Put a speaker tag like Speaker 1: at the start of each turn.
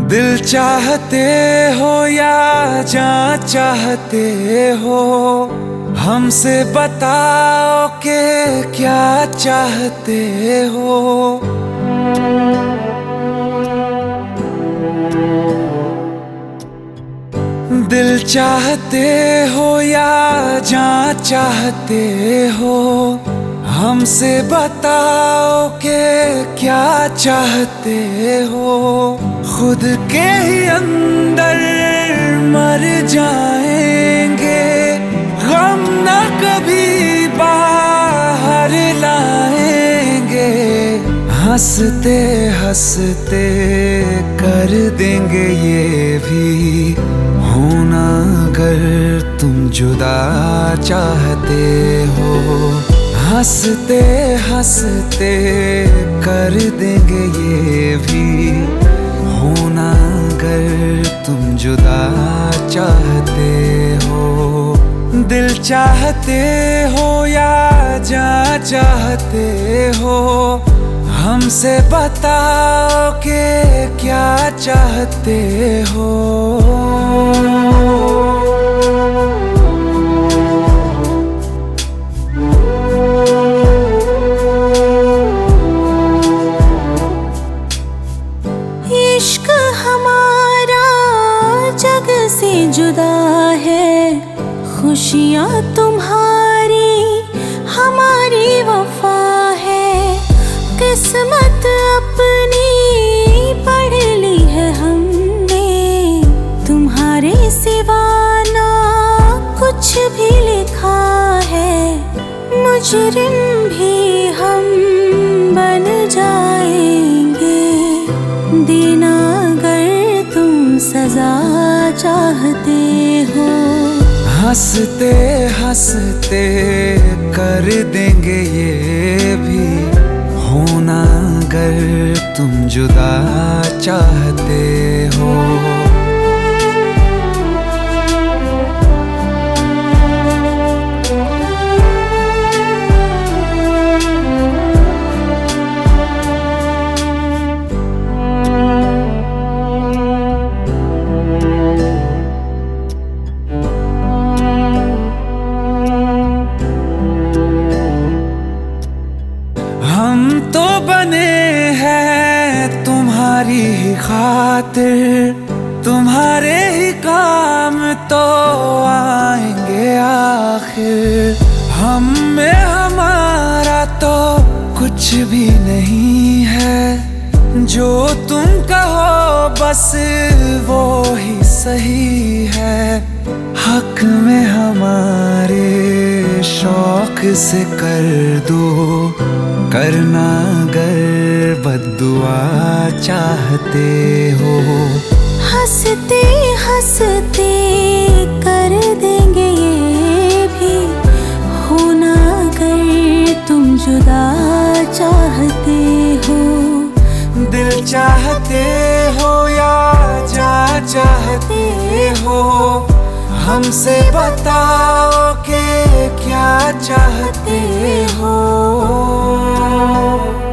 Speaker 1: दिल चाहते हो या जान चाहते हो, हमसे बताओ कि क्या चाहते हो। दिल चाहते हो या जान चाहते हो, हमसे बताओ कि क्या चाहते हो। खुद के ही अंदर मर जाएंगे, गम न कभी बाहर लाएंगे। हंसते हंसते कर देंगे ये भी, होना अगर तुम जुदा चाहते हो। हंसते हंसते कर देंगे ये भी, होना अगर तुम जुदा चाहते हो। दिल चाहते हो या जान चाहते हो, हमसे बताओ कि क्या चाहते हो।
Speaker 2: इश्क हमारा जग से जुदा है, खुशियाँ तुम्हारी हमारी वफा है। किस्मत अपनी पढ़ ली है हमने, तुम्हारे सिवा ना कुछ भी लिखा है। मुजरिम भी हम बन जाएंगे, देना अगर तुम सजा चाहते हो।
Speaker 1: हंसते हंसते कर देंगे ये भी, होना अगर तुम जुदा चाहते हो। हम तो बने हैं तुम्हारी ही खातिर, तुम्हारे ही काम तो आएंगे आखिर। हम में हमारा तो कुछ भी नहीं है, जो तुम कहो बस वो ही सही है। हक में हमारे शौक से कर दो, करना अगर बद्दुआ चाहते हो।
Speaker 2: हंसते हंसते कर देंगे ये भी, होना अगर तुम जुदा चाहते हो।
Speaker 1: दिल चाहते हो या जान चाहते हो, हमसे बताओ कि क्या चाहते हो।